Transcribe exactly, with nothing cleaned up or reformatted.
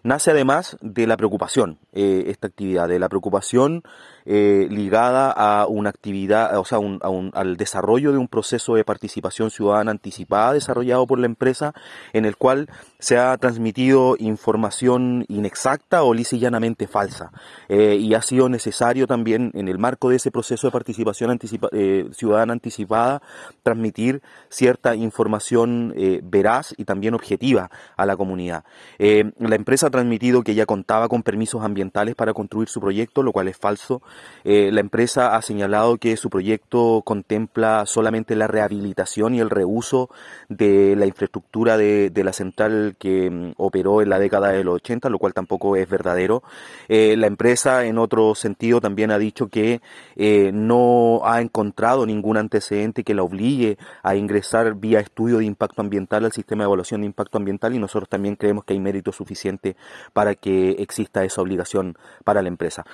nace además de la preocupación, eh, esta actividad, de la preocupación eh, ligada a una actividad, o sea, un- a un- al desarrollo de un proceso de participación ciudadana anticipada desarrollado por la empresa, en el cual se ha transmitido información inexacta o lisa y llanamente falsa. Eh, y ha sido necesario también, en el marco de ese proceso de participación anticipa- eh, ciudadana anticipada, transmitir cierta información eh, veraz y también objetiva a la comunidad. Eh, la empresa ha transmitido que ya contaba con permisos ambientales para construir su proyecto, lo cual es falso. Eh, la empresa ha señalado que su proyecto contempla solamente la rehabilitación y el reuso de la infraestructura de, de la central que mm, operó en la década de los ochenta, lo cual tampoco es verdadero. Eh, la empresa, en otro sentido, también ha dicho que eh, no ha encontrado ningún antecedente que la obligue a ingresar vía estudio de impacto ambiental al sistema de evaluación de impacto ambiental, y nosotros también creemos que hay mérito suficiente para que exista esa obligación para la empresa.